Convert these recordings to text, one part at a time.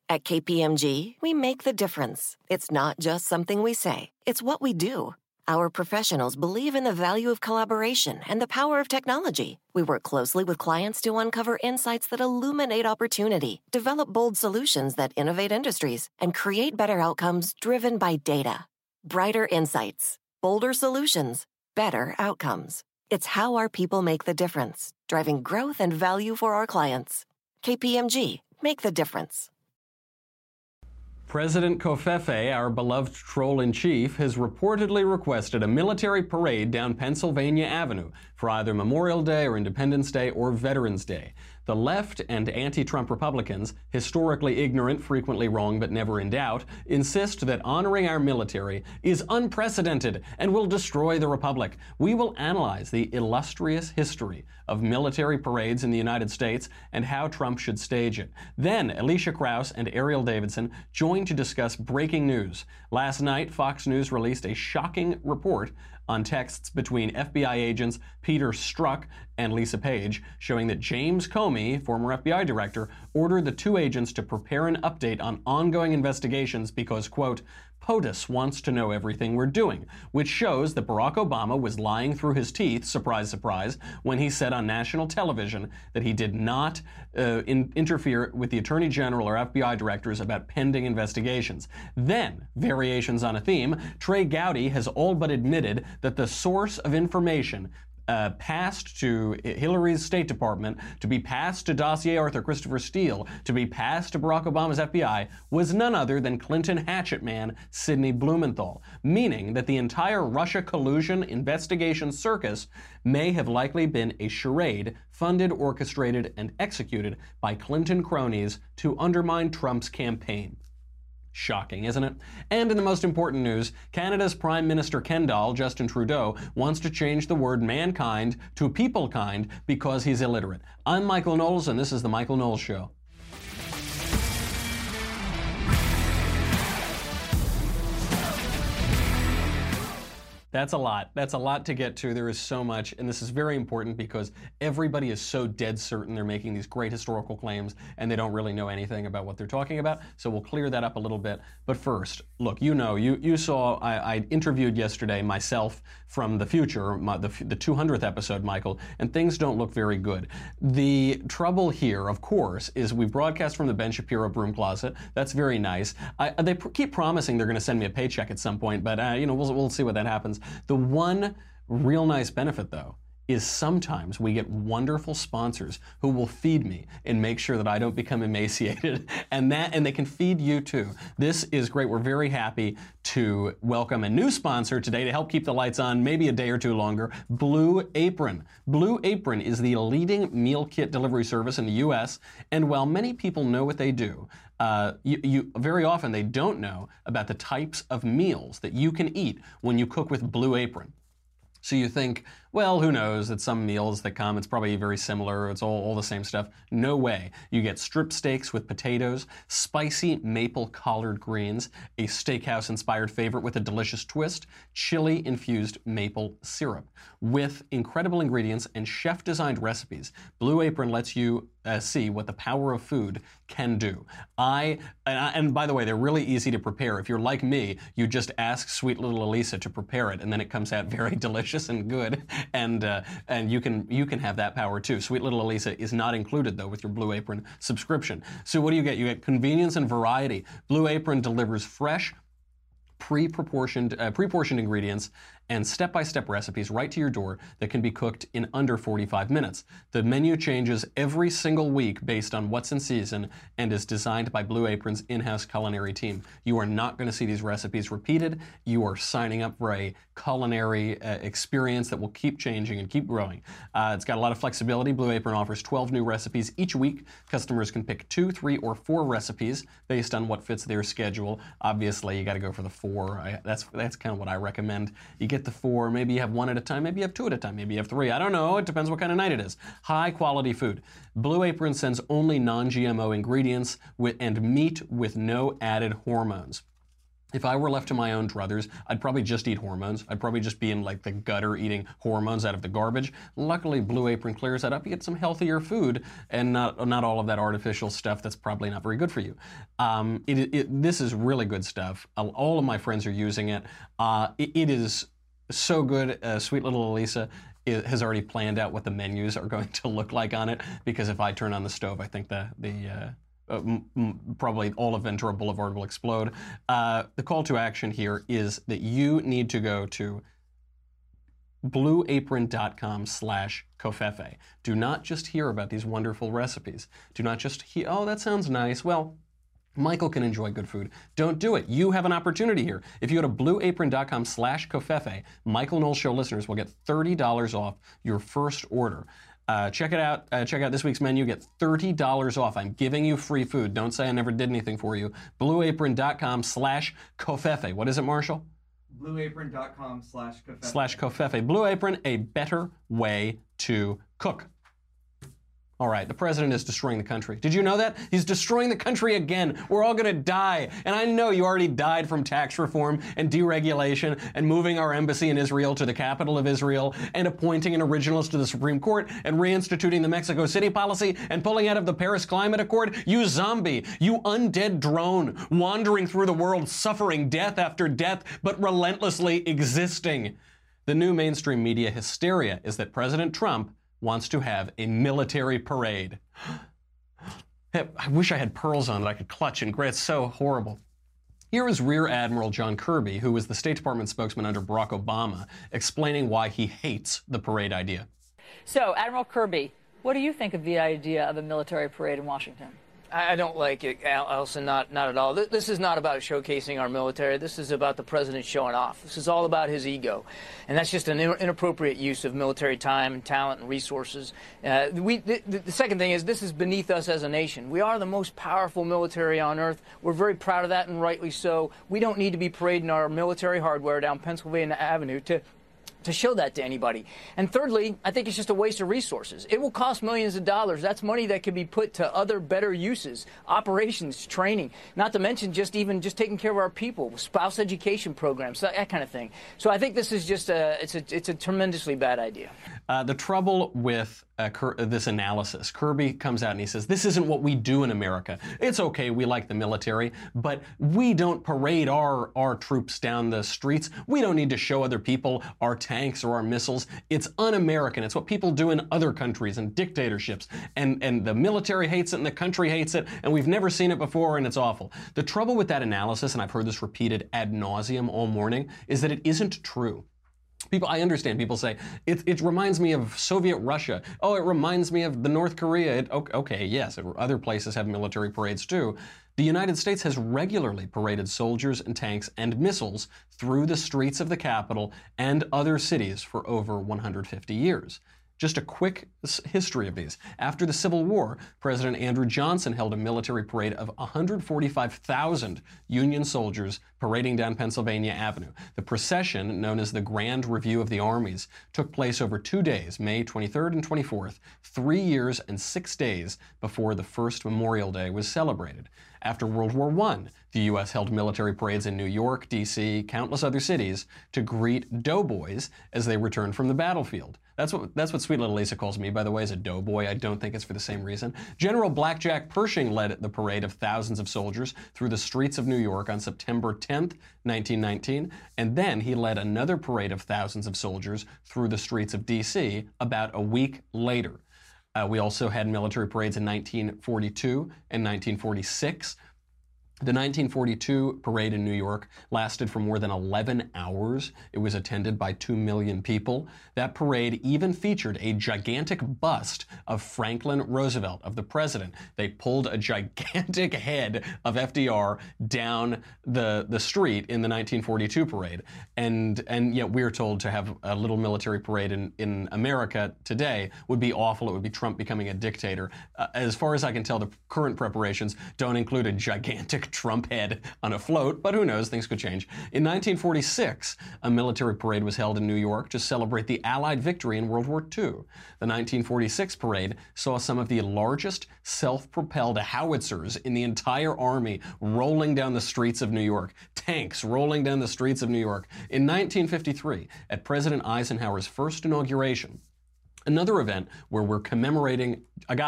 At KPMG, we make the difference. It's not just something we say, it's what we do. Our professionals believe in the value of collaboration and the power of technology. We work closely with clients to uncover insights that illuminate opportunity, develop bold solutions that innovate industries, and create better outcomes driven by data. Brighter insights, bolder solutions, better outcomes. It's how our people make the difference, driving growth and value for our clients. KPMG, make the difference. President Covfefe, our beloved troll-in-chief, has reportedly requested a military parade down Pennsylvania Avenue for either Memorial Day or Independence Day or Veterans Day. The left and anti-Trump Republicans, historically ignorant, frequently wrong, but never in doubt, insist that honoring our military is unprecedented and will destroy the republic. We will analyze the illustrious history of military parades in the United States and how Trump should stage it. Then, Alicia Krause and Ariel Davidson join to discuss breaking news. Last night, Fox News released a shocking report on texts between FBI agents Peter Strzok and Lisa Page, showing that James Comey, former FBI director, ordered the two agents to prepare an update on ongoing investigations because, quote, POTUS wants to know everything we're doing, which shows that Barack Obama was lying through his teeth, surprise, surprise, when he said on national television that he did not interfere with the Attorney General or FBI directors about pending investigations. Then, variations on a theme, Trey Gowdy has all but admitted that the source of information passed to Hillary's State Department, to be passed to dossier Arthur Christopher Steele, to be passed to Barack Obama's FBI, was none other than Clinton hatchet man Sidney Blumenthal, meaning that the entire Russia collusion investigation circus may have likely been a charade funded, orchestrated, and executed by Clinton cronies to undermine Trump's campaign. Shocking, isn't it? And in the most important news, Canada's Prime Minister Kendall, Justin Trudeau, wants to change the word mankind to peoplekind because he's illiterate. I'm Michael Knowles, and this is The Michael Knowles Show. That's a lot. That's a lot to get to. There is so much, and this is very important because everybody is so dead certain they're making these great historical claims and they don't really know anything about what they're talking about. So we'll clear that up a little bit. But first, look, you saw I interviewed yesterday myself from the future, the 200th episode, Michael, and things don't look very good. The trouble here, of course, is we broadcast from the Ben Shapiro broom closet. That's very nice. They keep promising they're going to send me a paycheck at some point, but we'll see what that happens. The one real nice benefit, though, is sometimes we get wonderful sponsors who will feed me and make sure that I don't become emaciated, and they can feed you too. This is great. We're very happy to welcome a new sponsor today to help keep the lights on maybe a day or two longer, Blue Apron. Blue Apron is the leading meal kit delivery service in the U.S., and while many people know what they do, very often they don't know about the types of meals that you can eat when you cook with Blue Apron. So you think, well, who knows, that some meals that come, it's probably very similar, it's all the same stuff. No way. You get strip steaks with potatoes, spicy maple collard greens, a steakhouse-inspired favorite with a delicious twist, chili-infused maple syrup. With incredible ingredients and chef-designed recipes, Blue Apron lets you see what the power of food can do. And by the way, they're really easy to prepare. If you're like me, you just ask sweet little Elisa to prepare it, and then it comes out very delicious and good. And you can have that power too. Sweet little Elisa is not included though with your Blue Apron subscription. So what do you get? You get convenience and variety. Blue Apron delivers fresh, pre-portioned ingredients and step-by-step recipes right to your door that can be cooked in under 45 minutes. The menu changes every single week based on what's in season and is designed by Blue Apron's in-house culinary team. You are not going to see these recipes repeated. You are signing up for a culinary experience that will keep changing and keep growing. It's got a lot of flexibility. Blue Apron offers 12 new recipes each week. Customers can pick 2, 3, or 4 recipes based on what fits their schedule. Obviously, you got to go for the 4. That's kind of what I recommend. You get the 4, maybe you have 1 at a time, maybe you have 2 at a time, maybe you have 3. I don't know, it depends what kind of night it is. High quality food. Blue Apron sends only non-GMO ingredients and meat with no added hormones. If I were left to my own druthers, I'd probably just eat hormones. I'd probably just be in like the gutter eating hormones out of the garbage. Luckily, Blue Apron clears that up. You get some healthier food and not all of that artificial stuff that's probably not very good for you. This is really good stuff. All of my friends are using it. It is so good. Sweet little Elisa has already planned out what the menus are going to look like on it, because if I turn on the stove, I think probably all of Ventura Boulevard will explode. The call to action here is that you need to go to blueapron.com/covfefe. Do not just hear about these wonderful recipes. Do not just hear, oh, that sounds nice. Well, Michael can enjoy good food. Don't do it. You have an opportunity here. If you go to blueapron.com/covfefe, Michael Knowles Show listeners will get $30 off your first order. Check it out. Check out this week's menu. Get $30 off. I'm giving you free food. Don't say I never did anything for you. blueapron.com/covfefe. What is it, Marshall? blueapron.com/covfefe. /covfefe. Blue Apron, a better way to cook. All right, the president is destroying the country. Did you know that? He's destroying the country again. We're all going to die. And I know you already died from tax reform and deregulation and moving our embassy in Israel to the capital of Israel and appointing an originalist to the Supreme Court and reinstituting the Mexico City policy and pulling out of the Paris Climate Accord. You zombie, you undead drone, wandering through the world, suffering death after death, but relentlessly existing. The new mainstream media hysteria is that President Trump wants to have a military parade. I wish I had pearls on that I could clutch and grab. It's so horrible. Here is Rear Admiral John Kirby, who was the State Department spokesman under Barack Obama, explaining why he hates the parade idea. So, Admiral Kirby, what do you think of the idea of a military parade in Washington? I don't like it, Allison, not at all. This is not about showcasing our military. This is about the president showing off. This is all about his ego. And that's just an inappropriate use of military time and talent and resources. The second thing is this is beneath us as a nation. We are the most powerful military on earth. We're very proud of that, and rightly so. We don't need to be parading our military hardware down Pennsylvania Avenue to show that to anybody. And thirdly, I think it's just a waste of resources. It will cost millions of dollars. That's money that could be put to other better uses, operations, training, not to mention just taking care of our people, spouse education programs, that kind of thing. So I think this is just it's a tremendously bad idea. The trouble with this analysis, Kirby comes out and he says, this isn't what we do in America. It's okay, we like the military, but we don't parade our troops down the streets. We don't need to show other people our tanks or our missiles. It's un-American. It's what people do in other countries and dictatorships. And the military hates it and the country hates it, and we've never seen it before, and it's awful. The trouble with that analysis, and I've heard this repeated ad nauseum all morning, is that it isn't true. I understand people say, it reminds me of Soviet Russia. Oh, it reminds me of the North Korea. Okay, yes, other places have military parades too. The United States has regularly paraded soldiers and tanks and missiles through the streets of the Capitol and other cities for over 150 years. Just a quick history of these. After the Civil War, President Andrew Johnson held a military parade of 145,000 Union soldiers parading down Pennsylvania Avenue. The procession, known as the Grand Review of the Armies, took place over 2 days, May 23rd and 24th, 3 years and 6 days before the first Memorial Day was celebrated. After World War I, the U.S. held military parades in New York, D.C., countless other cities to greet doughboys as they returned from the battlefield. That's what Sweet Little Lisa calls me, by the way, as a doughboy. I don't think it's for the same reason. General Blackjack Pershing led the parade of thousands of soldiers through the streets of New York on September 10th, 1919, and then he led another parade of thousands of soldiers through the streets of D.C. about a week later. We also had military parades in 1942 and 1946. The 1942 parade in New York lasted for more than 11 hours. It was attended by 2 million people. That parade even featured a gigantic bust of Franklin Roosevelt, of the president. They pulled a gigantic head of FDR down the street in the 1942 parade. And yet we're told to have a little military parade in America today would be awful. It would be Trump becoming a dictator. As far as I can tell, the current preparations don't include a gigantic Trump head on a float, but who knows, things could change. In 1946, a military parade was held in New York to celebrate the Allied victory in World War II. The 1946 parade saw some of the largest self-propelled howitzers in the entire army rolling down the streets of New York. tanks rolling down the streets of New York. In 1953, at President Eisenhower's first inauguration, another event where we're commemorating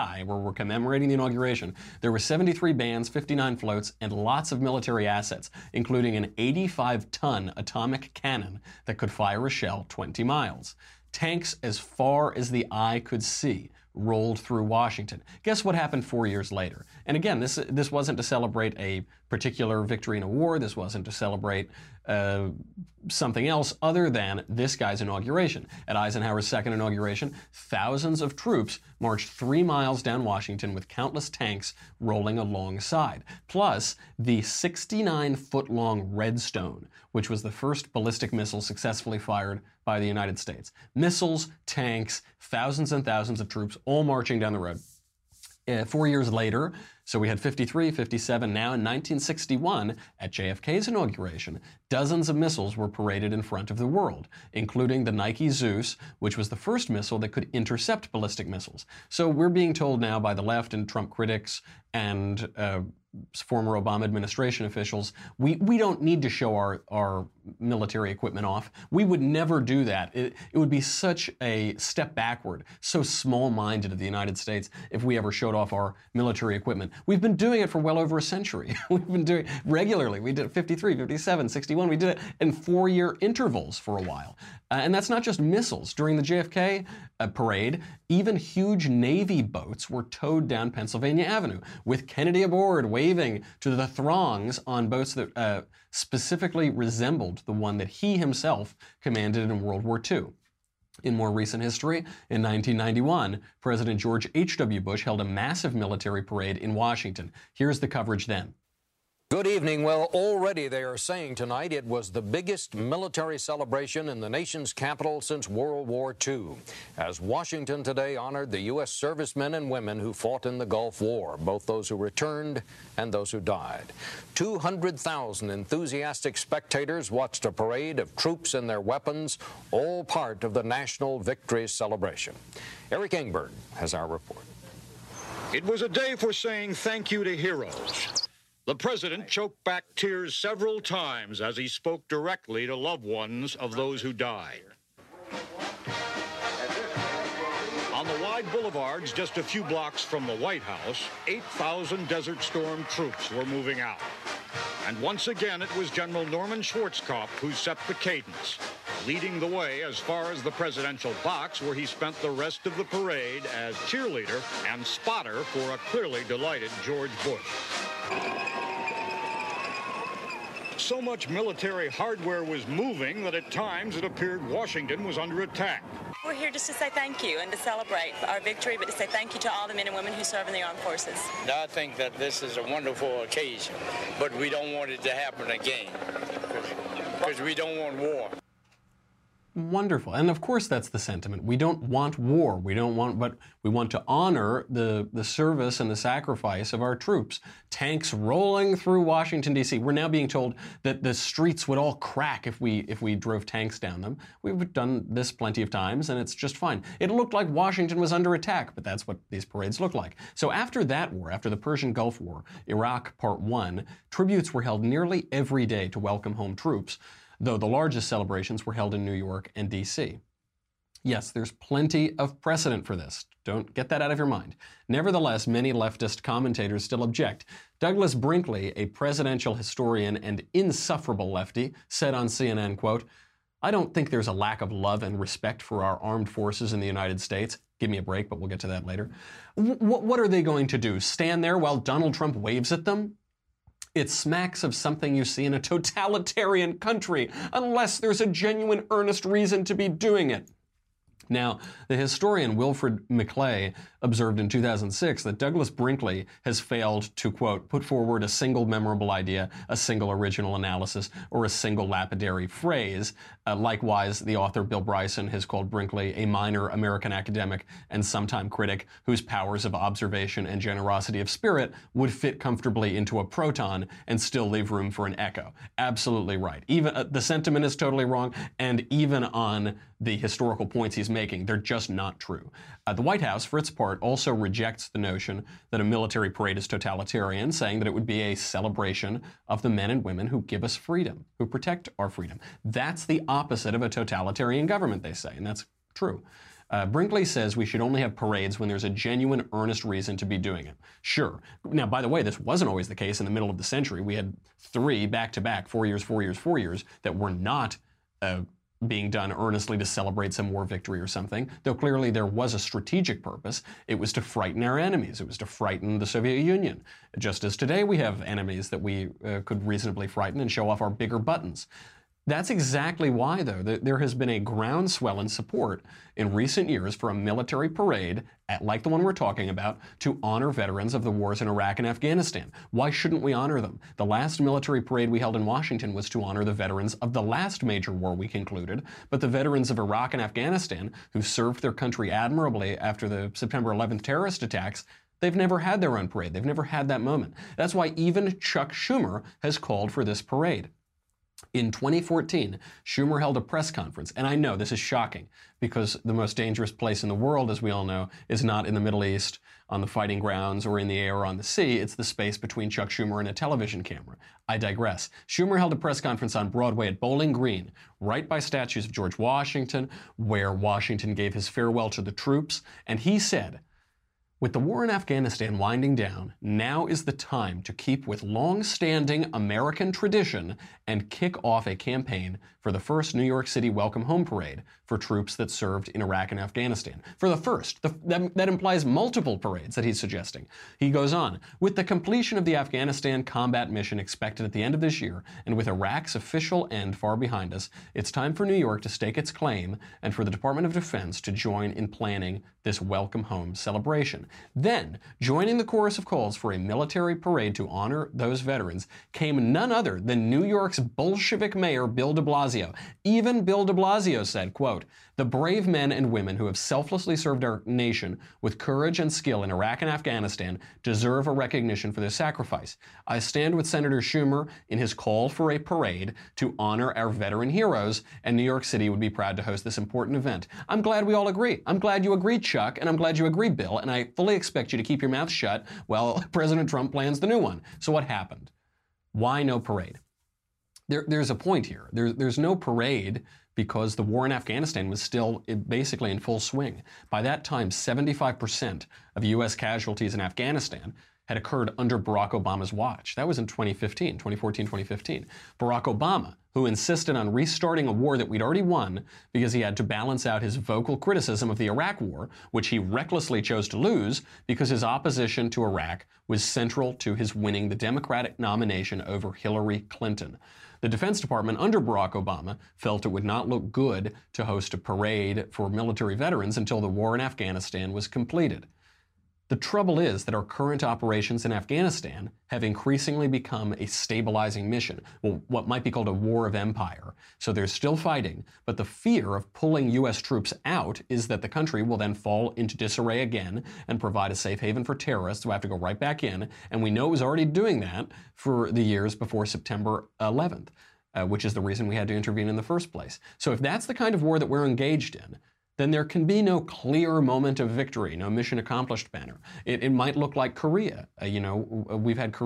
the inauguration, there were 73 bands, 59 floats, and lots of military assets, including an 85-ton atomic cannon that could fire a shell 20 miles. Tanks as far as the eye could see rolled through Washington. Guess what happened 4 years later? And again, this wasn't to celebrate a particular victory in a war. This wasn't to celebrate something else other than this guy's inauguration. At Eisenhower's second inauguration, thousands of troops marched 3 miles down Washington with countless tanks rolling alongside. Plus, the 69-foot-long Redstone, which was the first ballistic missile successfully fired by the United States. Missiles, tanks, thousands and thousands of troops all marching down the road. 4 years later, so we had 53, 57, now in 1961, at JFK's inauguration, dozens of missiles were paraded in front of the world, including the Nike Zeus, which was the first missile that could intercept ballistic missiles. So we're being told now by the left and Trump critics and former Obama administration officials, we don't need to show our military equipment off. We would never do that. It would be such a step backward, so small-minded of the United States if we ever showed off our military equipment. We've been doing it for well over a century. We've been doing it regularly. We did it 53, 57, 61. We did it in 4-year intervals for a while. And that's not just missiles. During the JFK parade, even huge Navy boats were towed down Pennsylvania Avenue, with Kennedy aboard, waving to the throngs on boats that specifically resembled the one that he himself commanded in World War II. In more recent history, in 1991, President George H.W. Bush held a massive military parade in Washington. Here's the coverage then. Good evening. Well, already they are saying tonight it was the biggest military celebration in the nation's capital since World War II, as Washington today honored the U.S. servicemen and women who fought in the Gulf War, both those who returned and those who died. 200,000 enthusiastic spectators watched a parade of troops and their weapons, all part of the national victory celebration. Eric Engberg has our report. It was a day for saying thank you to heroes. The president choked back tears several times as he spoke directly to loved ones of those who died. On the wide boulevards just a few blocks from the White House, 8,000 Desert Storm troops were moving out. And once again, it was General Norman Schwarzkopf who set the cadence, leading the way as far as the presidential box, where he spent the rest of the parade as cheerleader and spotter for a clearly delighted George Bush. So much military hardware was moving that at times it appeared Washington was under attack. We're here just to say thank you and to celebrate our victory, but to say thank you to all the men and women who serve in the armed forces. I think that this is a wonderful occasion, but we don't want it to happen again because we don't want war. Wonderful. And of course that's the sentiment. We don't want war. We want to honor the service and the sacrifice of our troops. Tanks rolling through Washington, D.C. We're now being told that the streets would all crack if we drove tanks down them. We've done this plenty of times, and it's just fine. It looked like Washington was under attack, but that's what these parades look like. So after that war, after the Persian Gulf War, Iraq Part 1, tributes were held nearly every day to welcome home troops, though the largest celebrations were held in New York and D.C. Yes, there's plenty of precedent for this. Don't get that out of your mind. Nevertheless, many leftist commentators still object. Douglas Brinkley, a presidential historian and insufferable lefty, said on CNN, quote, "I don't think there's a lack of love and respect for our armed forces in the United States." Give me a break, but we'll get to that later. What are they going to do? Stand there while Donald Trump waves at them? It smacks of something you see in a totalitarian country, unless there's a genuine, earnest reason to be doing it. Now, the historian Wilfred McClay observed in 2006 that Douglas Brinkley has failed to, quote, put forward a single memorable idea, a single original analysis, or a single lapidary phrase. Likewise, the author Bill Bryson has called Brinkley a minor American academic and sometime critic whose powers of observation and generosity of spirit would fit comfortably into a proton and still leave room for an echo. Absolutely right. Even the sentiment is totally wrong, and even on the historical points he's making. They're just not true. The White House, for its part, also rejects the notion that a military parade is totalitarian, saying that it would be a celebration of the men and women who give us freedom, who protect our freedom. That's the opposite of a totalitarian government, they say, and that's true. Brinkley says we should only have parades when there's a genuine, earnest reason to be doing it. Sure. Now, by the way, this wasn't always the case in the middle of the century. We had 3 back-to-back, 4 years, 4 years, 4 years, that were not being done earnestly to celebrate some war victory or something, though clearly there was a strategic purpose. It was to frighten our enemies. It was to frighten the Soviet Union. Just as today we have enemies that we could reasonably frighten and show off our bigger buttons. That's exactly why, though, there has been a groundswell in support in recent years for a military parade, like the one we're talking about, to honor veterans of the wars in Iraq and Afghanistan. Why shouldn't we honor them? The last military parade we held in Washington was to honor the veterans of the last major war we concluded, but the veterans of Iraq and Afghanistan, who served their country admirably after the September 11th terrorist attacks, they've never had their own parade. They've never had that moment. That's why even Chuck Schumer has called for this parade. In 2014, Schumer held a press conference, and I know this is shocking because the most dangerous place in the world, as we all know, is not in the Middle East, on the fighting grounds, or in the air or on the sea. It's the space between Chuck Schumer and a television camera. I digress. Schumer held a press conference on Broadway at Bowling Green, right by statues of George Washington, where Washington gave his farewell to the troops, and he said, "With the war in Afghanistan winding down, now is the time to keep with long-standing American tradition and kick off a campaign for the first New York City Welcome Home Parade for troops that served in Iraq and Afghanistan." For the first. That implies multiple parades that he's suggesting. He goes on, "With the completion of the Afghanistan combat mission expected at the end of this year, and with Iraq's official end far behind us, it's time for New York to stake its claim and for the Department of Defense to join in planning this Welcome Home celebration." Then, joining the chorus of calls for a military parade to honor those veterans came none other than New York's Bolshevik mayor, Bill de Blasio. Even Bill de Blasio said, quote, "The brave men and women who have selflessly served our nation with courage and skill in Iraq and Afghanistan deserve a recognition for their sacrifice. I stand with Senator Schumer in his call for a parade to honor our veteran heroes, and New York City would be proud to host this important event." I'm glad we all agree. I'm glad you agree, Chuck, and I'm glad you agree, Bill, and I fully expect you to keep your mouth shut while President Trump plans the new one. So what happened? Why no parade? There's a point here. There's no parade because the war in Afghanistan was still basically in full swing. By that time, 75% of U.S. casualties in Afghanistan had occurred under Barack Obama's watch. That was in 2014, 2015. Barack Obama, who insisted on restarting a war that we'd already won because he had to balance out his vocal criticism of the Iraq War, which he recklessly chose to lose because his opposition to Iraq was central to his winning the Democratic nomination over Hillary Clinton. The Defense Department under Barack Obama felt it would not look good to host a parade for military veterans until the war in Afghanistan was completed. The trouble is that our current operations in Afghanistan have increasingly become a stabilizing mission, well, what might be called a war of empire. So they're still fighting, but the fear of pulling U.S. troops out is that the country will then fall into disarray again and provide a safe haven for terrorists who have to go right back in, and we know it was already doing that for the years before September 11th, which is the reason we had to intervene in the first place. So if that's the kind of war that we're engaged in, then there can be no clear moment of victory, no mission accomplished banner. It might look like Korea. We've had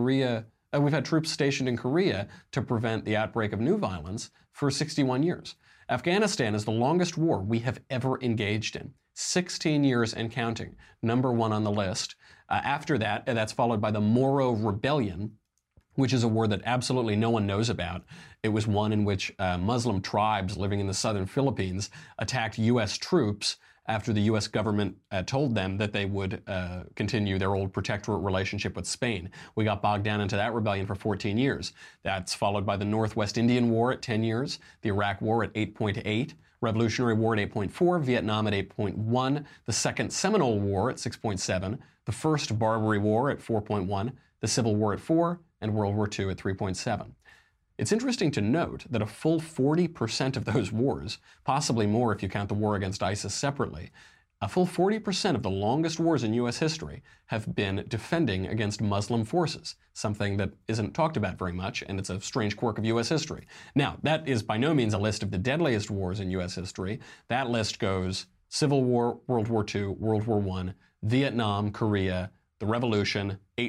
troops stationed in Korea to prevent the outbreak of new violence for 61 years. Afghanistan is the longest war we have ever engaged in. 16 years and counting, number 1 on the list. After that, that's followed by the Moro Rebellion, which is a war that absolutely no one knows about. It was one in which Muslim tribes living in the southern Philippines attacked U.S. troops after the U.S. government told them that they would continue their old protectorate relationship with Spain. We got bogged down into that rebellion for 14 years. That's followed by the Northwest Indian War at 10 years, the Iraq War at 8.8, Revolutionary War at 8.4, Vietnam at 8.1, the Second Seminole War at 6.7, the First Barbary War at 4.1, the Civil War at 4, and World War II at 3.7. It's interesting to note that a full 40% of those wars, possibly more if you count the war against ISIS separately, a full 40% of the longest wars in U.S. history have been defending against Muslim forces, something that isn't talked about very much, and it's a strange quirk of U.S. history. Now, that is by no means a list of the deadliest wars in U.S. history. That list goes Civil War, World War II, World War I, Vietnam, Korea, the Revolution,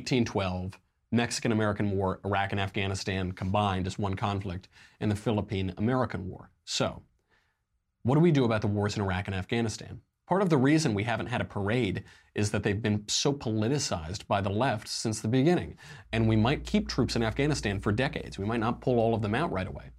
1812, Mexican-American War, Iraq and Afghanistan combined as one conflict, and the Philippine-American War. So, what do we do about the wars in Iraq and Afghanistan? Part of the reason we haven't had a parade is that they've been so politicized by the left since the beginning, and we might keep troops in Afghanistan for decades. We might not pull all of them out right away.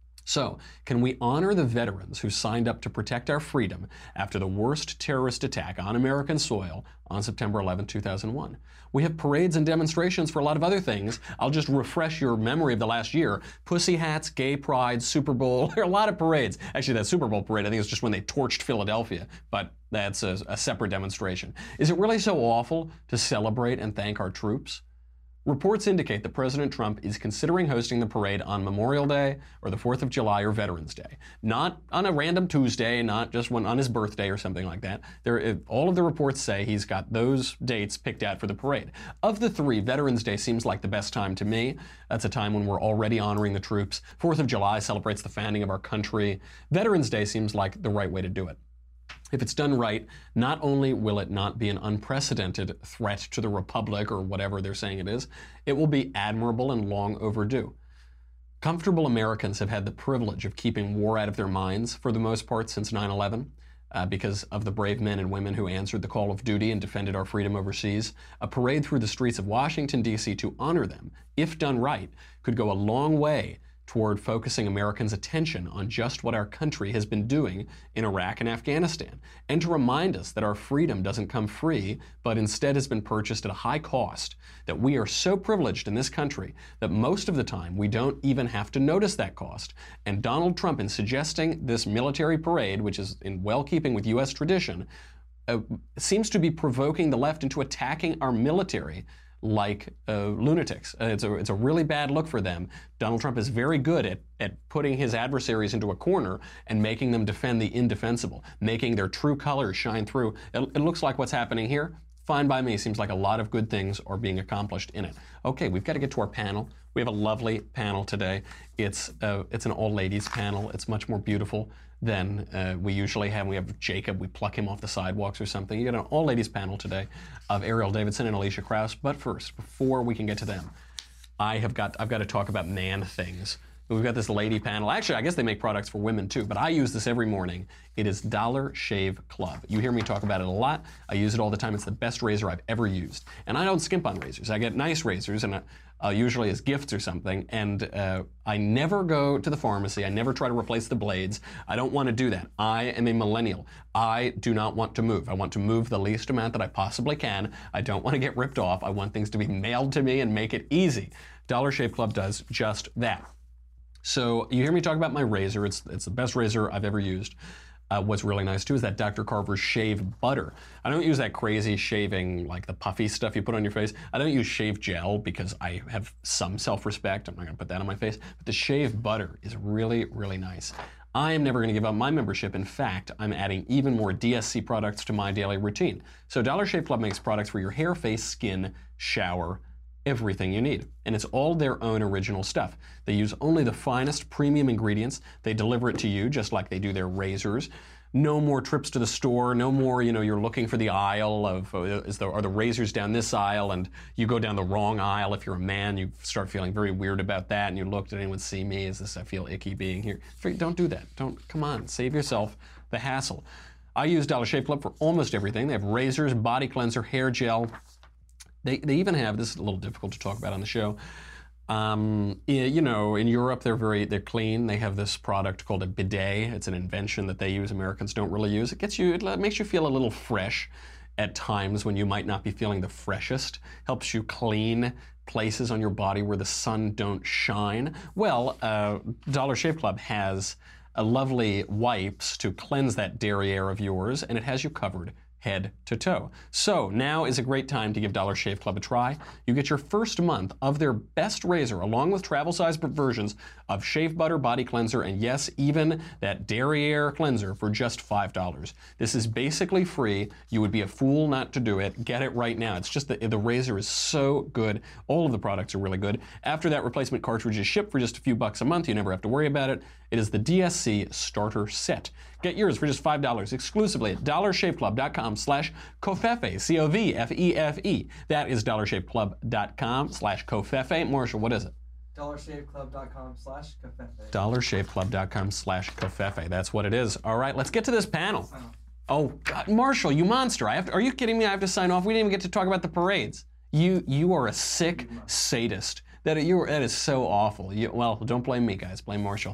So, can we honor the veterans who signed up to protect our freedom after the worst terrorist attack on American soil on September 11, 2001? We have parades and demonstrations for a lot of other things. I'll just refresh your memory of the last year. Pussy hats, gay pride, Super Bowl. There are a lot of parades. Actually, that Super Bowl parade, I think it's just when they torched Philadelphia, but that's a separate demonstration. Is it really so awful to celebrate and thank our troops? Reports indicate that President Trump is considering hosting the parade on Memorial Day or the 4th of July or Veterans Day. Not on a random Tuesday, not just on his birthday or something like that. All of the reports say he's got those dates picked out for the parade. Of the three, Veterans Day seems like the best time to me. That's a time when we're already honoring the troops. 4th of July celebrates the founding of our country. Veterans Day seems like the right way to do it. If it's done right, not only will it not be an unprecedented threat to the Republic or whatever they're saying it is, it will be admirable and long overdue. Comfortable Americans have had the privilege of keeping war out of their minds for the most part since 9/11. Because of the brave men and women who answered the call of duty and defended our freedom overseas. A parade through the streets of Washington, D.C. to honor them, if done right, could go a long way toward focusing Americans' attention on just what our country has been doing in Iraq and Afghanistan, and to remind us that our freedom doesn't come free, but instead has been purchased at a high cost, that we are so privileged in this country that most of the time we don't even have to notice that cost. And Donald Trump, in suggesting this military parade, which is in well keeping with U.S. tradition, seems to be provoking the left into attacking our military like lunatics. It's a really bad look for them. Donald Trump is very good at putting his adversaries into a corner and making them defend the indefensible, making their true colors shine through. It looks like what's happening here. Fine by me. Seems like a lot of good things are being accomplished in it. Okay, we've got to get to our panel. We have a lovely panel today. It's an all-ladies panel. It's much more beautiful than we usually have. We have Jacob. We pluck him off the sidewalks or something. You got an all-ladies panel today of Ariel Davidson and Alicia Krause. But first, before we can get to them, I've got to talk about man things. We've got this lady panel. Actually, I guess they make products for women too, but I use this every morning. It is Dollar Shave Club. You hear me talk about it a lot. I use it all the time. It's the best razor I've ever used. And I don't skimp on razors. I get nice razors, and usually as gifts or something, and I never go to the pharmacy. I never try to replace the blades. I don't want to do that. I am a millennial. I do not want to move. I want to move the least amount that I possibly can. I don't want to get ripped off. I want things to be mailed to me and make it easy. Dollar Shave Club does just that. So you hear me talk about my razor. It's the best razor I've ever used. What's really nice too is that Dr. Carver's shave butter. I don't use that crazy shaving, like the puffy stuff you put on your face. I don't use shave gel because I have some self-respect. I'm not going to put that on my face. But the shave butter is really, really nice. I am never going to give up my membership. In fact, I'm adding even more DSC products to my daily routine. So Dollar Shave Club makes products for your hair, face, skin, shower, everything you need. And it's all their own original stuff. They use only the finest premium ingredients. They deliver it to you just like they do their razors. No more trips to the store. No more, you're looking for the aisle of, are the razors down this aisle, and you go down the wrong aisle. If you're a man, you start feeling very weird about that, and you look, did anyone see me? I feel icky being here? Don't do that. Come on, save yourself the hassle. I use Dollar Shave Club for almost everything. They have razors, body cleanser, hair gel. They even have, this is a little difficult to talk about on the show, in Europe they're clean. They have this product called a bidet. It's an invention that they use. Americans don't really use. It makes you feel a little fresh at times when you might not be feeling the freshest. Helps you clean places on your body where the sun don't shine. Well, Dollar Shave Club has a lovely wipes to cleanse that derriere of yours, and it has you covered head to toe. So now is a great time to give Dollar Shave Club a try. You get your first month of their best razor along with travel size versions of shave butter, body cleanser, and yes, even that derriere cleanser for just $5. This is basically free. You would be a fool not to do it. Get it right now. It's just the razor is so good. All of the products are really good. After that, replacement cartridges ship for just a few bucks a month. You never have to worry about it. It is the DSC Starter Set. Get yours for just $5 exclusively at dollarshaveclub.com/covfefe, C-O-V-F-E-F-E. That is dollarshaveclub.com/covfefe. Marshall, what is it? dollarshaveclub.com/covfefe. dollarshaveclub.com/covfefe. That's what it is. All right, let's get to this panel. Oh, God, Marshall, you monster. Are you kidding me? I have to sign off. We didn't even get to talk about the parades. You are a sick sadist. That is so awful. Well, don't blame me, guys. Blame Marshall.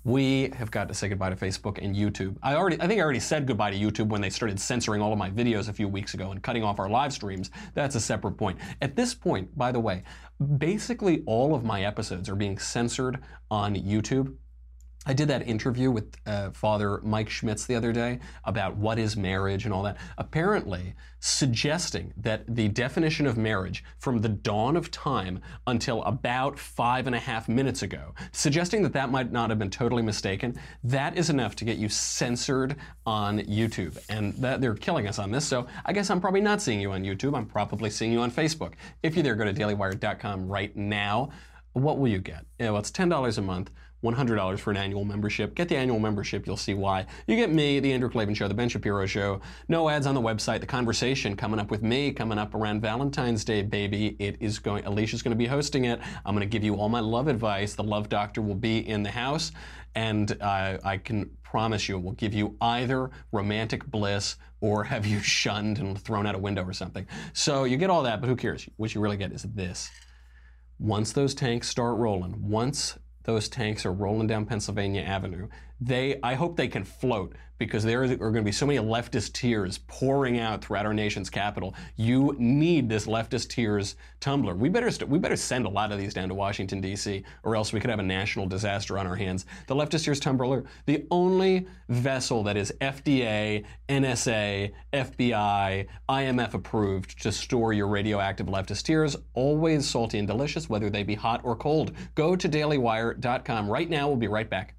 We have got to say goodbye to Facebook and YouTube. I think I already said goodbye to YouTube when they started censoring all of my videos a few weeks ago and cutting off our live streams. That's a separate point. At this point, by the way, basically all of my episodes are being censored on YouTube. I did that interview with Father Mike Schmitz the other day about what is marriage and all that. Apparently, suggesting that the definition of marriage from the dawn of time until about 5.5 minutes ago, suggesting that that might not have been totally mistaken, that is enough to get you censored on YouTube. And they're killing us on this, so I guess I'm probably not seeing you on YouTube. I'm probably seeing you on Facebook. If you're there, go to dailywire.com right now. What will you get? Well, it's $10 a month. $100 for an annual membership. Get the annual membership, you'll see why. You get me, The Andrew Klavan Show, The Ben Shapiro Show, no ads on the website, The Conversation coming up with me, coming up around Valentine's Day, baby. Alicia's going to be hosting it. I'm going to give you all my love advice. The love doctor will be in the house, and I can promise you it will give you either romantic bliss or have you shunned and thrown out a window or something. So you get all that, but who cares? What you really get is this. Once those tanks start rolling, once those tanks are rolling down Pennsylvania Avenue, I hope they can float, because there are going to be so many leftist tears pouring out throughout our nation's capital. You need this leftist tears tumbler. We better send a lot of these down to Washington, D.C., or else we could have a national disaster on our hands. The leftist tears tumbler, the only vessel that is FDA, NSA, FBI, IMF approved to store your radioactive leftist tears, always salty and delicious, whether they be hot or cold. Go to dailywire.com right now. We'll be right back.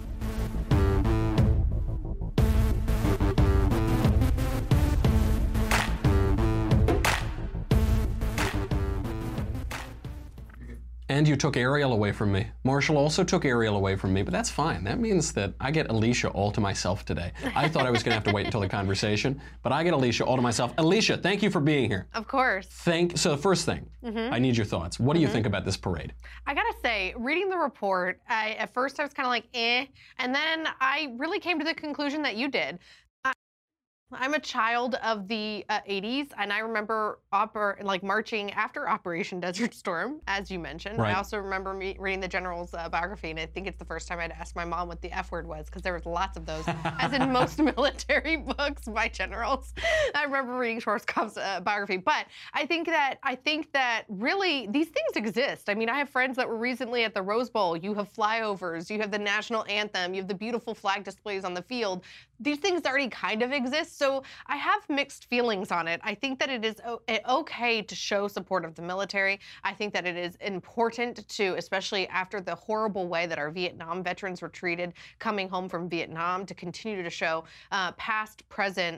And you took Ariel away from me. Marshall also took Ariel away from me, but that's fine. That means that I get Alicia all to myself today. I thought I was going to have to wait until the conversation, but I get Alicia all to myself. Alicia, thank you for being here. Of course. So the first thing, I need your thoughts. What do you think about this parade? I gotta say, reading the report, at first I was kind of like, and then I really came to the conclusion that you did. I'm a child of the 80s, and I remember marching after Operation Desert Storm, as you mentioned. Right. I also remember reading the general's biography, and I think it's the first time I'd asked my mom what the F word was, because there was lots of those, as in most military books by generals. I remember reading Schwarzkopf's biography, but I think that really these things exist. I mean, I have friends that were recently at the Rose Bowl. You have flyovers, you have the national anthem, you have the beautiful flag displays on the field. These things already kind of exist, so I have mixed feelings on it. I think that it is okay to show support of the military. I think that it is important to, especially after the horrible way that our Vietnam veterans were treated coming home from Vietnam, to continue to show past, present,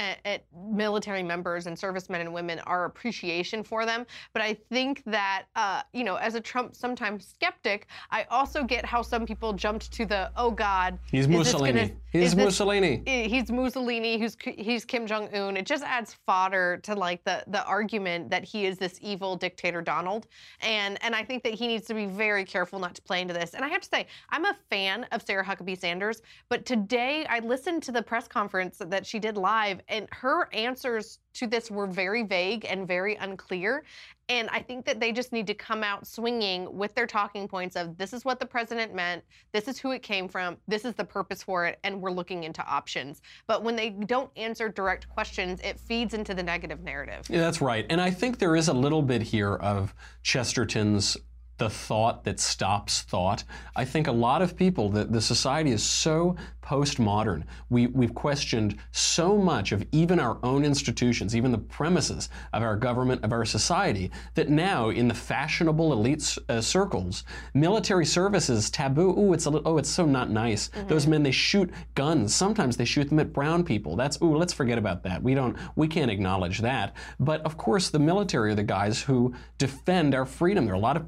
military members and servicemen and women our appreciation for them. But I think that, as a Trump sometimes skeptic, I also get how some people jumped to the, oh God. He's Mussolini. He's Mussolini. He's Mussolini. He's Kim Jong-un. It just adds fodder to the argument that he is this evil dictator Donald. And I think that he needs to be very careful not to play into this. And I have to say, I'm a fan of Sarah Huckabee Sanders, but today I listened to the press conference that she did live, and her answers to this were very vague and very unclear. And I think that they just need to come out swinging with their talking points of, this is what the president meant, this is who it came from, this is the purpose for it, and we're looking into options. But when they don't answer direct questions, it feeds into the negative narrative. Yeah, that's right. And I think there is a little bit here of Chesterton's the thought that stops thought. I think a lot of people, the society is so postmodern. We've questioned so much of even our own institutions, even the premises of our government, of our society, that now in the fashionable elite circles, military service is taboo. It's so not nice. Those men, they shoot guns. Sometimes they shoot them at brown people. Let's forget about that. We can't acknowledge that. But of course, the military are the guys who defend our freedom. There are a lot of people who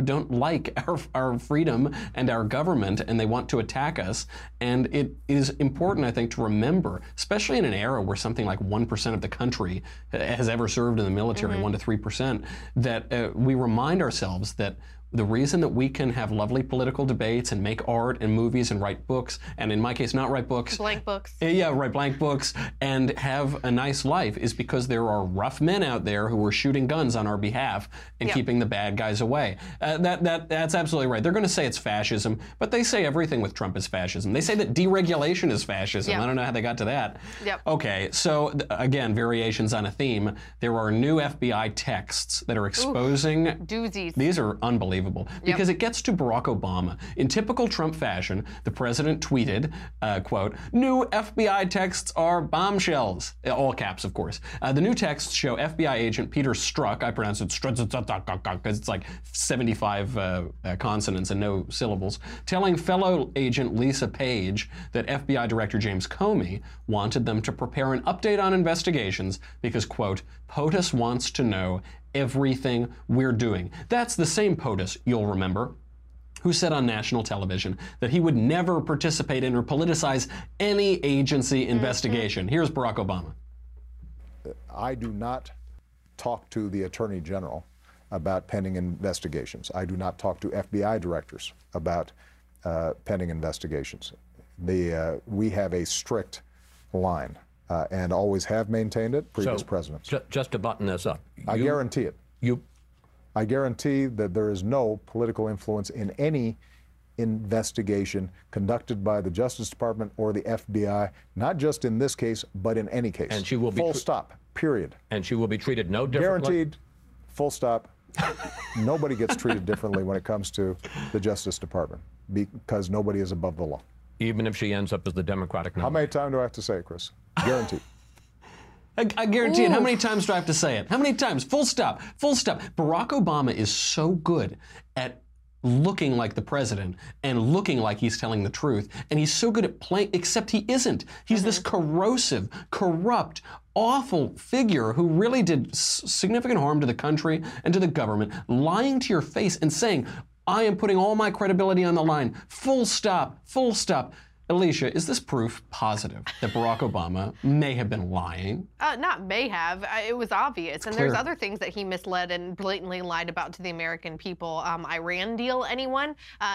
don't like our freedom and our government, and they want to attack us. And it is important, I think, to remember, especially in an era where something like 1% of the country has ever served in the military, 1 to 3%, that we remind ourselves that the reason that we can have lovely political debates and make art and movies and write books, and in my case, not write books. Blank books. Yeah, write blank books and have a nice life is because there are rough men out there who are shooting guns on our behalf and keeping the bad guys away. That's absolutely right. They're going to say it's fascism, but they say everything with Trump is fascism. They say that deregulation is fascism. I don't know how they got to that. Okay, so again, variations on a theme. There are new FBI texts that are exposing... Doozies. These are unbelievable. Because it gets to Barack Obama. In typical Trump fashion, the president tweeted, quote, "New FBI texts are bombshells." All caps, of course. The new texts show FBI agent Peter Strzok, I pronounce it Strzok because it's like 75 consonants and no syllables, telling fellow agent Lisa Page that FBI Director James Comey wanted them to prepare an update on investigations because, quote, "POTUS wants to know everything we're doing." That's the same POTUS, you'll remember, who said on national television that he would never participate in or politicize any agency investigation. Here's Barack Obama. I do not talk to the Attorney General about pending investigations. I do not talk to FBI directors about pending investigations. We have a strict line. And always have maintained it, previous presidents. Just to button this up. I guarantee it. I guarantee that there is no political influence in any investigation conducted by the Justice Department or the FBI, not just in this case, but in any case. And she will be... Full stop, period. And she will be treated no differently? Guaranteed, full stop. Nobody gets treated differently when it comes to the Justice Department because nobody is above the law. Even if she ends up as the Democratic nominee? How many times do I have to say it, Chris? Guaranteed. I guarantee it. How many times do I have to say it? How many times? Full stop. Full stop. Barack Obama is so good at looking like the president and looking like he's telling the truth. And he's so good at playing, except he isn't. He's this corrosive, corrupt, awful figure who really did significant harm to the country and to the government, lying to your face and saying, "I am putting all my credibility on the line." Full stop. Full stop. Alicia, is this proof positive that Barack Obama may have been lying? Not may have. It was obvious. And clear. There's other things that he misled and blatantly lied about to the American people. Iran deal, anyone?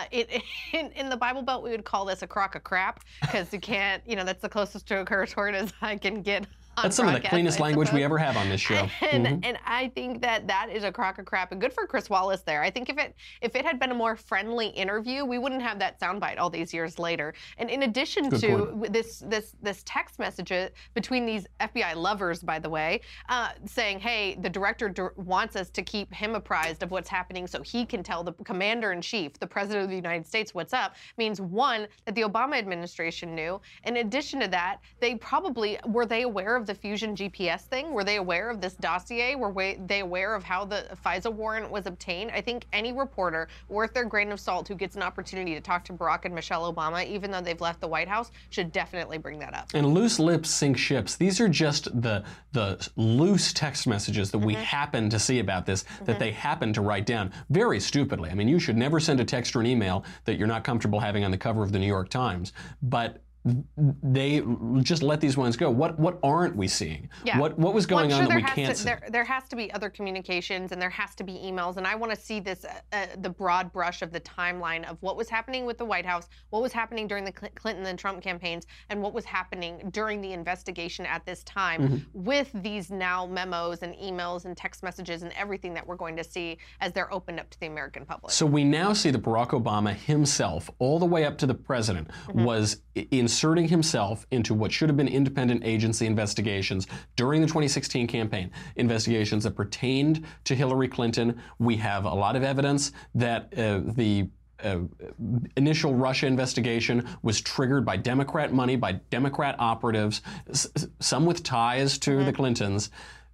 In the Bible Belt, we would call this a crock of crap because you can't, that's the closest to a curse word as I can get. That's some of the cleanest language we ever have on this show. And I think that is a crock of crap. And good for Chris Wallace there. I think if it had been a more friendly interview, we wouldn't have that soundbite all these years later. And in addition to this text message between these FBI lovers, by the way, saying, hey, the director wants us to keep him apprised of what's happening so he can tell the commander-in-chief, the president of the United States, what's up, means one, that the Obama administration knew. In addition to that, were they aware of the Fusion GPS thing? Were they aware of this dossier? Were they aware of how the FISA warrant was obtained? I think any reporter worth their grain of salt who gets an opportunity to talk to Barack and Michelle Obama, even though they've left the White House, should definitely bring that up. And loose lips sink ships. These are just the loose text messages that we happen to see about this, that they happen to write down very stupidly. I mean, you should never send a text or an email that you're not comfortable having on the cover of the New York Times. But they just let these ones go. What aren't we seeing? Yeah. What was going on that we can't see? There has to be other communications and there has to be emails. And I want to see this, the broad brush of the timeline of what was happening with the White House, what was happening during the Clinton and Trump campaigns, and what was happening during the investigation at this time with these now memos and emails and text messages and everything that we're going to see as they're opened up to the American public. So we now see that Barack Obama himself, all the way up to the president, was inserting himself into what should have been independent agency investigations during the 2016 campaign, investigations that pertained to Hillary Clinton. We have a lot of evidence that the initial Russia investigation was triggered by Democrat money, by Democrat operatives, some with ties to the Clintons.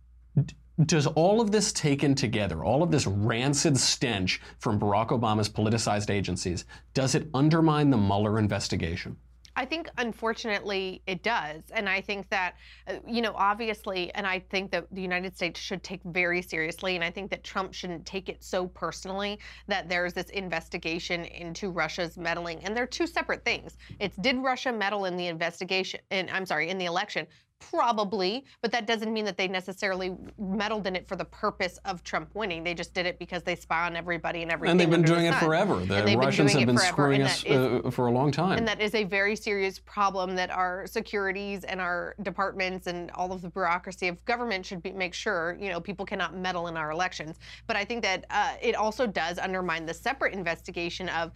Does all of this taken together, all of this rancid stench from Barack Obama's politicized agencies, does it undermine the Mueller investigation? I think, unfortunately, it does. And I think that, obviously, and I think that the United States should take very seriously, and I think that Trump shouldn't take it so personally that there's this investigation into Russia's meddling. And they're two separate things. It's, did Russia meddle in the investigation, in the election? Probably, but that doesn't mean that they necessarily meddled in it for the purpose of Trump winning. They just did it because they spy on everybody and everything. And they've been doing it forever. The Russians have been screwing us for a long time. And that is a very serious problem that our securities and our departments and all of the bureaucracy of government should make sure, people cannot meddle in our elections. But I think that it also does undermine the separate investigation of,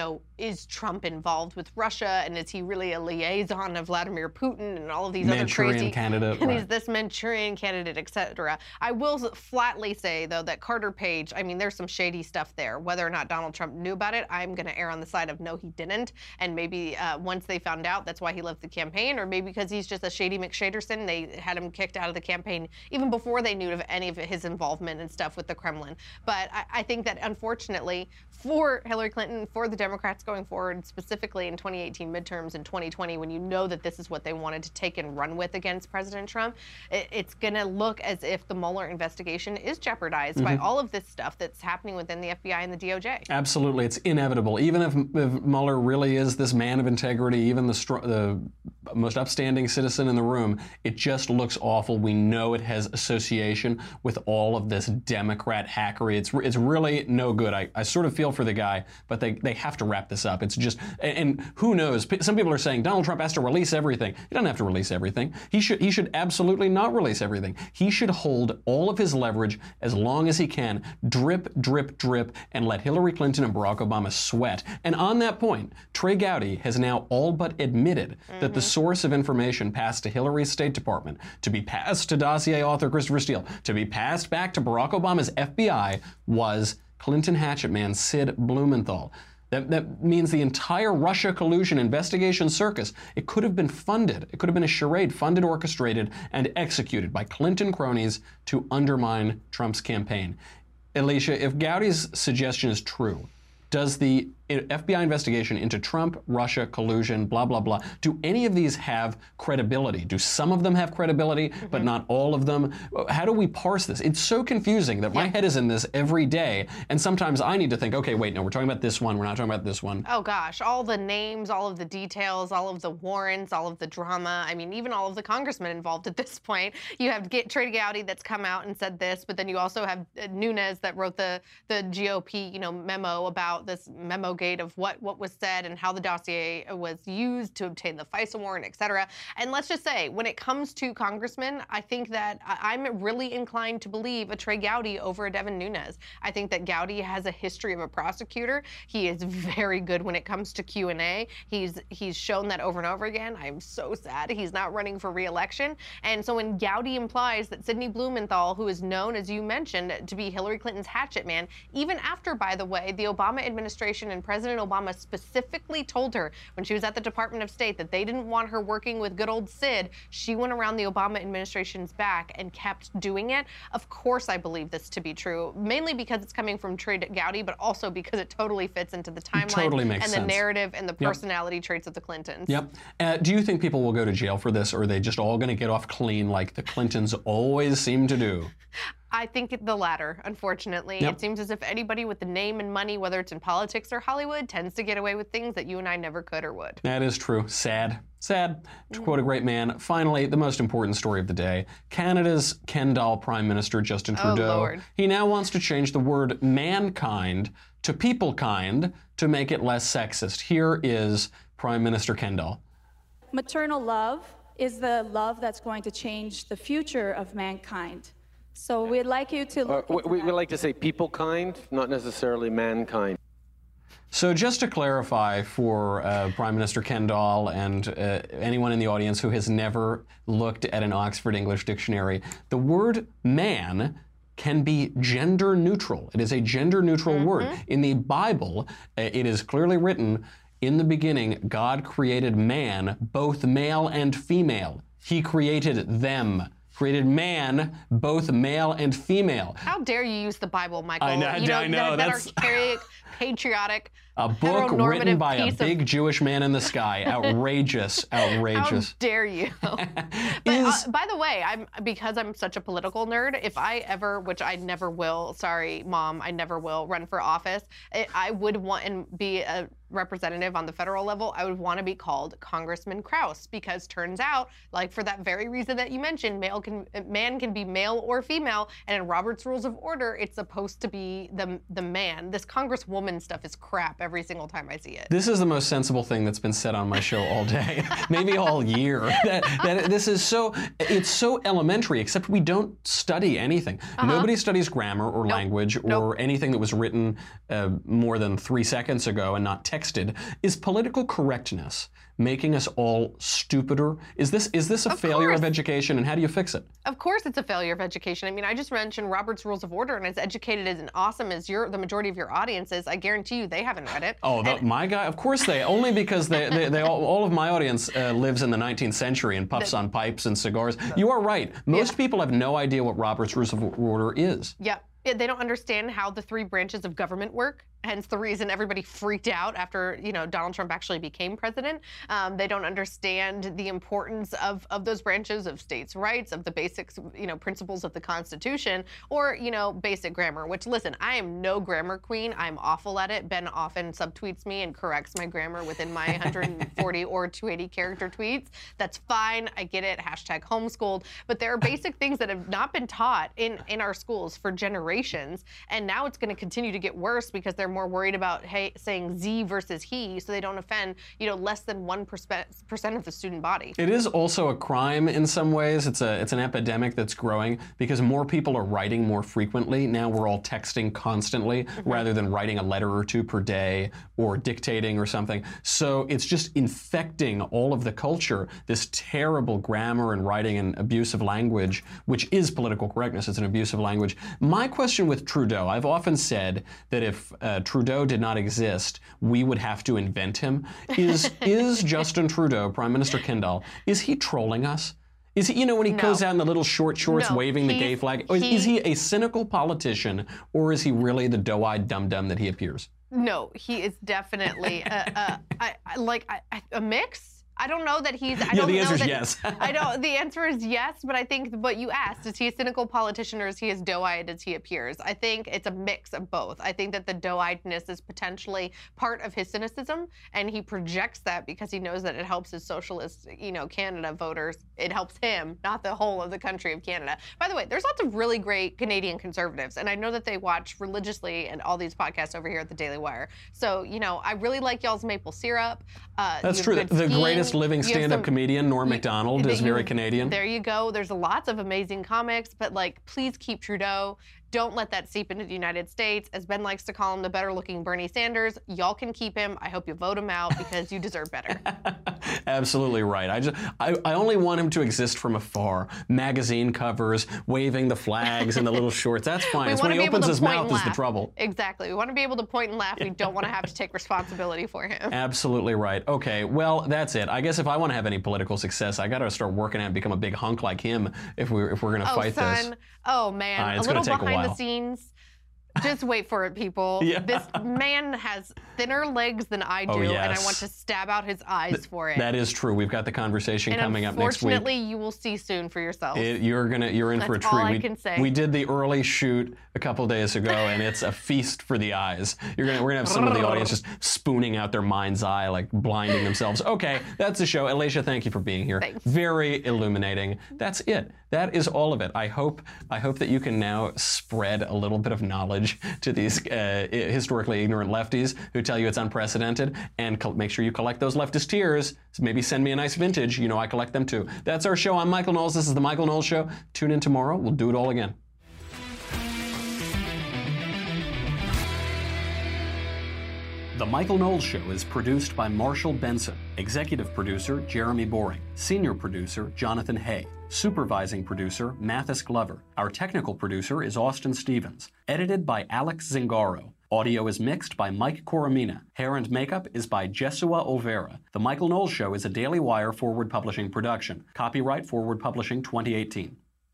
is Trump involved with Russia, and is he really a liaison of Vladimir Putin and all of these other crazy candidate, and right. he's this Manchurian candidate, etc. I will flatly say, though, that Carter Page, there's some shady stuff there. Whether or not Donald Trump knew about it, I'm going to err on the side of no, he didn't. And maybe once they found out, that's why he left the campaign, or maybe because he's just a shady McShaderson. They had him kicked out of the campaign even before they knew of any of his involvement and stuff with the Kremlin. But I think that, unfortunately, for Hillary Clinton, for the Democrats going forward, specifically in 2018 midterms and 2020, when you know that this is what they wanted to take and run with against President Trump, it's going to look as if the Mueller investigation is jeopardized by all of this stuff that's happening within the FBI and the DOJ. Absolutely. It's inevitable. Even if Mueller really is this man of integrity, even the most upstanding citizen in the room, it just looks awful. We know it has association with all of this Democrat hackery. It's really no good. I sort of feel for the guy, but they have to wrap this up. It's just, and who knows? Some people are saying Donald Trump has to release everything. He doesn't have to release everything. He should absolutely not release everything. He should hold all of his leverage as long as he can, drip, drip, drip, and let Hillary Clinton and Barack Obama sweat. And on that point, Trey Gowdy has now all but admitted that the source of information passed to Hillary's State Department, to be passed to dossier author Christopher Steele, to be passed back to Barack Obama's FBI was Clinton hatchet man Sid Blumenthal. That means the entire Russia collusion investigation circus, it could have been funded. It could have been a charade funded, orchestrated, and executed by Clinton cronies to undermine Trump's campaign. Alicia, if Gowdy's suggestion is true, does the FBI investigation into Trump, Russia, collusion, blah, blah, blah, do any of these have credibility? Do some of them have credibility, but not all of them? How do we parse this? It's so confusing that my head is in this every day, and sometimes I need to think, okay, wait, no, we're talking about this one, we're not talking about this one. Oh gosh, all the names, all of the details, all of the warrants, all of the drama, even all of the congressmen involved at this point. You have Trey Gowdy that's come out and said this, but then you also have Nunes that wrote the GOP, memo about this memo gate of what was said and how the dossier was used to obtain the FISA warrant, et cetera. And let's just say, when it comes to congressmen, I think that I'm really inclined to believe a Trey Gowdy over a Devin Nunes. I think that Gowdy has a history of a prosecutor. He is very good when it comes to Q&A. He's shown that over and over again. I'm so sad he's not running for re-election. And so when Gowdy implies that Sidney Blumenthal, who is known, as you mentioned, to be Hillary Clinton's hatchet man, even after, by the way, the Obama administration and President Obama specifically told her when she was at the Department of State that they didn't want her working with good old Sid, she went around the Obama administration's back and kept doing it. Of course I believe this to be true, mainly because it's coming from Trey Gowdy, but also because it totally fits into the timeline and the narrative and the personality traits of the Clintons. Yep. Do you think people will go to jail for this, or are they just all going to get off clean like the Clintons always seem to do? I think the latter, unfortunately. It seems as if anybody with the name and money, whether it's in politics or Hollywood, tends to get away with things that you and I never could or would. That is true. Sad. Sad. To quote a great man. Finally, the most important story of the day. Canada's Ken doll Prime Minister Justin Trudeau. Lord. He now wants to change the word mankind to peoplekind to make it less sexist. Here is Prime Minister Ken doll. Maternal love is the love that's going to change the future of mankind. So we'd like you to look into we like to say people kind, not necessarily mankind. So just to clarify for Prime Minister Ken doll and anyone in the audience who has never looked at an Oxford English dictionary, the word man can be gender neutral. It is a gender neutral word. In the Bible, it is clearly written, in the beginning, God created man, both male and female. He created them. created man, both male and female. How dare you use the Bible, Michael? I know. That archaic, patriotic, a book written by a big of... Jewish man in the sky. Outrageous. Outrageous. How dare you? But by the way, because I'm such a political nerd, if I ever, which I never will, sorry, Mom, I never will run for office, I would want and be a representative on the federal level, I would want to be called Congressman Kraus, because turns out, like for that very reason that you mentioned, man can be male or female, and in Robert's Rules of Order, it's supposed to be the man. This Congresswoman stuff is crap every single time I see it. This is the most sensible thing that's been said on my show all day, maybe all year. That this is it's so elementary, except we don't study anything. Nobody studies grammar or language or anything that was written more than 3 seconds ago and not texted. Is political correctness making us all stupider? Is this a failure of education, and how do you fix it? Of course it's a failure of education. I mean, I just mentioned Robert's Rules of Order, and as educated and awesome as the majority of your audience is, I guarantee you they haven't read it. Oh, my guy? Of course only because they all of my audience lives in the 19th century and puffs on pipes and cigars. You are right. Most people have no idea what Robert's Rules of Order is. Yep. They don't understand how the 3 branches of government work. Hence the reason everybody freaked out after, Donald Trump actually became president. They don't understand the importance of those branches, of states' rights, of the basics, principles of the Constitution, or, basic grammar, which, listen, I am no grammar queen. I'm awful at it. Ben often subtweets me and corrects my grammar within my 140 or 280 character tweets. That's fine. I get it. #homeschooled. But there are basic things that have not been taught in our schools for generations. And now it's going to continue to get worse because they're more worried about saying Z versus he, so they don't offend, less than 1% of the student body. It is also a crime in some ways. It's an epidemic that's growing because more people are writing more frequently. Now we're all texting constantly rather than writing a letter or 2 per day or dictating or something. So it's just infecting all of the culture, this terrible grammar and writing and abusive language, which is political correctness. It's an abusive language. My question with Trudeau, I've often said that if Trudeau did not exist, we would have to invent him. Is Justin Trudeau, Prime Minister Kendall, is he trolling us? Is he, when he goes out in the little short shorts waving the gay flag, is he a cynical politician, or is he really the doe-eyed dum-dum that he appears? No, he is definitely a mix. I don't know that he's. The answer is yes. The answer is yes, but I think what you asked, is he a cynical politician or is he as doe-eyed as he appears? I think it's a mix of both. I think that the doe-eyedness is potentially part of his cynicism, and he projects that because he knows that it helps his socialist, Canada voters. It helps him, not the whole of the country of Canada. By the way, there's lots of really great Canadian conservatives, and I know that they watch religiously and all these podcasts over here at the Daily Wire. So, I really like y'all's maple syrup. That's true. The greatest living stand-up comedian, Norm Macdonald, is very Canadian. There you go. There's lots of amazing comics, but please keep Trudeau. Don't let that seep into the United States. As Ben likes to call him, the better-looking Bernie Sanders. Y'all can keep him. I hope you vote him out because you deserve better. Absolutely right. I only want him to exist from afar. Magazine covers, waving the flags and the little shorts. That's fine. It's when he opens his mouth is the trouble. Exactly. We want to be able to point and laugh. We don't want to have to take responsibility for him. Absolutely right. Okay, well, that's it. I guess if I want to have any political success, I got to start working out and become a big hunk like him if we're going to fight this. Oh, man. It's a little take behind the scenes. Just wait for it, people. Yeah. This man has thinner legs than I do, and I want to stab out his eyes for it. That is true. We've got the conversation coming up next week. Unfortunately, you will see soon for yourself. You're in for a treat. That's all I can say. We did the early shoot a couple days ago, and it's a feast for the eyes. We're gonna have some of the audience just spooning out their mind's eye, like blinding themselves. Okay, that's the show. Alicia, thank you for being here. Thanks. Very illuminating. That's it. That is all of it. I hope that you can now spread a little bit of knowledge to these historically ignorant lefties who tell you it's unprecedented, and make sure you collect those leftist tears. Maybe send me a nice vintage. I collect them too. That's our show. I'm Michael Knowles. This is The Michael Knowles Show. Tune in tomorrow. We'll do it all again. The Michael Knowles Show is produced by Marshall Benson, executive producer Jeremy Boring, senior producer Jonathan Hay, supervising producer Mathis Glover. Our technical producer is Austin Stevens, edited by Alex Zingaro. Audio is mixed by Mike Coromina. Hair and makeup is by Jesua Olvera. The Michael Knowles Show is a Daily Wire Forward Publishing production. Copyright Forward Publishing 2018.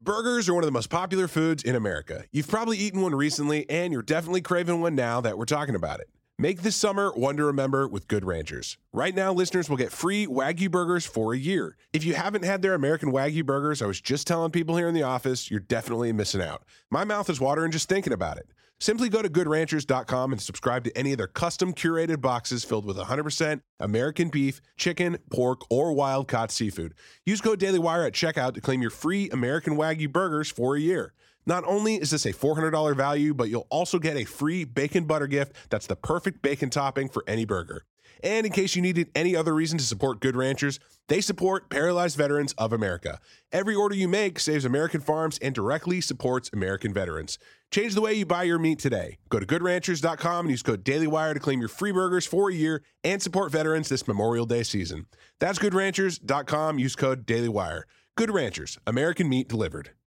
Burgers are one of the most popular foods in America. You've probably eaten one recently, and you're definitely craving one now that we're talking about it. Make this summer one to remember with Good Ranchers. Right now, listeners will get free Wagyu burgers for a year. If you haven't had their American Wagyu burgers, I was just telling people here in the office, you're definitely missing out. My mouth is watering just thinking about it. Simply go to goodranchers.com and subscribe to any of their custom curated boxes filled with 100% American beef, chicken, pork, or wild-caught seafood. Use code DailyWire at checkout to claim your free American Wagyu burgers for a year. Not only is this a $400 value, but you'll also get a free bacon butter gift that's the perfect bacon topping for any burger. And in case you needed any other reason to support Good Ranchers, they support Paralyzed Veterans of America. Every order you make saves American farms and directly supports American veterans. Change the way you buy your meat today. Go to goodranchers.com and use code DailyWire to claim your free burgers for a year and support veterans this Memorial Day season. That's goodranchers.com. Use code DailyWire. Good Ranchers, American meat delivered.